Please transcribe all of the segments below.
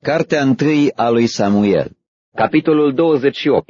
Cartea 1 a lui Samuel. Capitolul 28.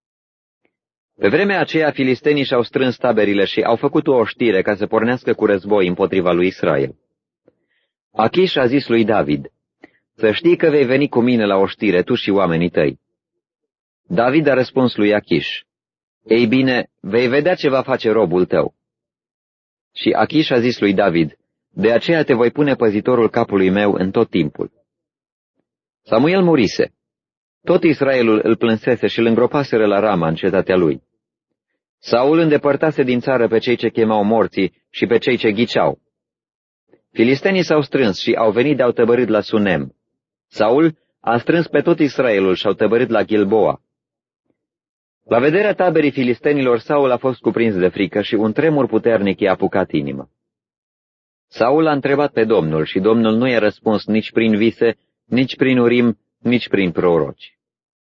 Pe vremea aceea, filistenii și-au strâns taberile și au făcut o oștire ca să pornească cu război împotriva lui Israel. Achiș a zis lui David: să știi că vei veni cu mine la oștire, tu și oamenii tăi. David a răspuns lui Achiș: ei bine, vei vedea ce va face robul tău. Și Achiș a zis lui David: de aceea te voi pune păzitorul capului meu în tot timpul. Samuel murise. Tot Israelul îl plânsese și îl îngropaseră la Rama, în cetatea lui. Saul îndepărtase din țară pe cei ce chemau morții și pe cei ce ghiceau. Filistenii s-au strâns și au venit de-au tăbărât la Sunem. Saul a strâns pe tot Israelul și au tăbărât la Gilboa. La vederea taberii filistenilor, Saul a fost cuprins de frică și un tremur puternic i-a apucat inima. Saul a întrebat pe Domnul și Domnul nu i-a răspuns nici prin vise, nici prin Urim, nici prin proroci.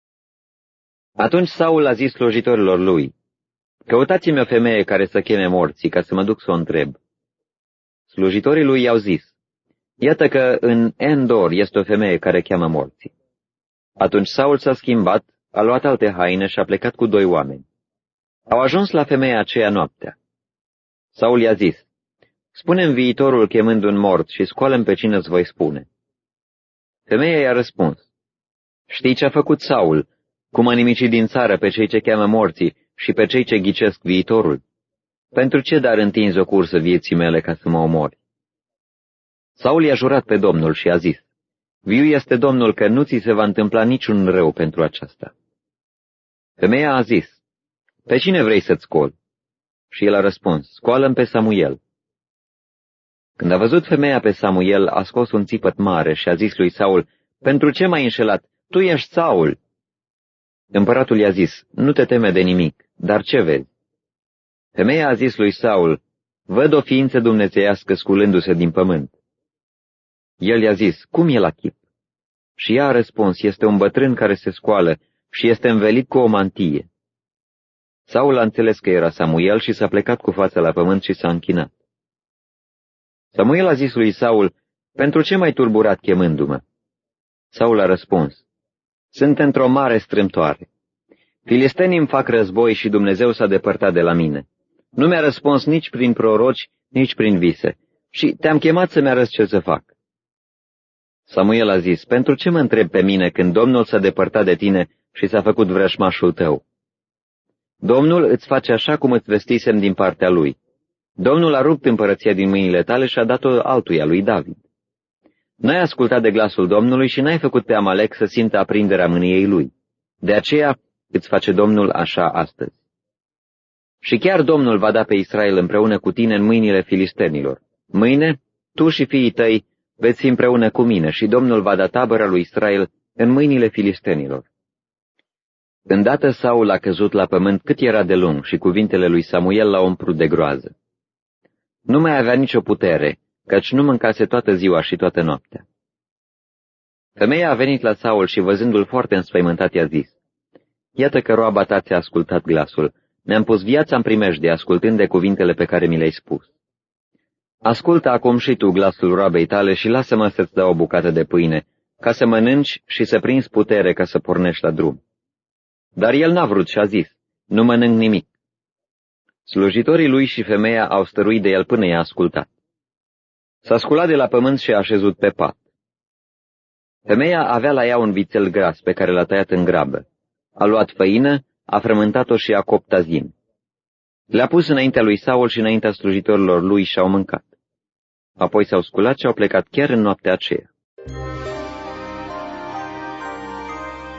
Atunci Saul a zis slujitorilor lui: căutați-mi o femeie care să cheme morții, ca să mă duc să o întreb. Slujitorii lui i-au zis: iată că în Endor este o femeie care cheamă morții. Atunci Saul s-a schimbat, a luat alte haine și a plecat cu 2 oameni. Au ajuns la femeia aceea noaptea. Saul i-a zis: spune-mi viitorul chemând un mort și scoală-mi pe cine îți voi spune. Femeia i-a răspuns: știi ce a făcut Saul, cum a nimicit din țară pe cei ce cheamă morții și pe cei ce ghicesc viitorul? Pentru ce dar întinzi o cursă vieții mele ca să mă omori? Saul i-a jurat pe Domnul și a zis: viu este Domnul că nu ți se va întâmpla niciun rău pentru aceasta. Femeia a zis: pe cine vrei să-ți scol? Și el a răspuns: scoală-mi pe Samuel. Când a văzut femeia pe Samuel, a scos un țipăt mare și a zis lui Saul: pentru ce m-ai înșelat? Tu ești Saul. Împăratul i-a zis: nu te teme de nimic, dar ce vezi? Femeia a zis lui Saul: văd o ființă dumnezeiască sculându-se din pământ. El i-a zis: cum e la chip? Și ea a răspuns: este un bătrân care se scoală și este învelit cu o mantie. Saul a înțeles că era Samuel și s-a plecat cu fața la pământ și s-a închinat. Samuel a zis lui Saul: pentru ce m-ai turburat chemându-mă? Saul a răspuns: sunt într-o mare strâmtoare. Filistenii îmi fac război și Dumnezeu s-a depărtat de la mine. Nu mi-a răspuns nici prin proroci, nici prin vise, și te-am chemat să-mi arăți ce să fac. Samuel a zis: pentru ce mă întrebi pe mine când Domnul s-a depărtat de tine și s-a făcut vrăjmașul tău? Domnul îți face așa cum îți vestisem din partea lui. Domnul a rupt împărăția din mâinile tale și a dat-o altuia, lui David. N-ai ascultat de glasul Domnului și n-ai făcut pe Amalek să simtă aprinderea mâniei lui. De aceea îți face Domnul așa astăzi. Și chiar Domnul va da pe Israel împreună cu tine în mâinile filistenilor. Mâine, tu și fiii tăi veți fi împreună cu mine și Domnul va da tabăra lui Israel în mâinile filistenilor. Îndată Saul a căzut la pământ cât era de lung și cuvintele lui Samuel l-au umplut de groază. Nu mai avea nicio putere, căci nu mâncase toată ziua și toată noaptea. Femeia a venit la Saul și, văzându-l foarte înspăimântat, i-a zis: iată că roaba ta ți-a ascultat glasul, mi-am pus viața în primejdie ascultând de cuvintele pe care mi le-ai spus. Ascultă acum și tu glasul roabei tale și lasă-mă să-ți dau o bucată de pâine, ca să mănânci și să prinzi putere ca să pornești la drum. Dar el n-a vrut și a zis: nu mănânc nimic. Slujitorii lui și femeia au stăruit de el până i-a ascultat. S-a sculat de la pământ și a așezut pe pat. Femeia avea la ea un vițel gras pe care l-a tăiat în grabă. A luat făină, a frământat-o și a copt azim. Le-a pus înaintea lui Saul și înaintea slujitorilor lui și au mâncat. Apoi s-au sculat și au plecat chiar în noaptea aceea.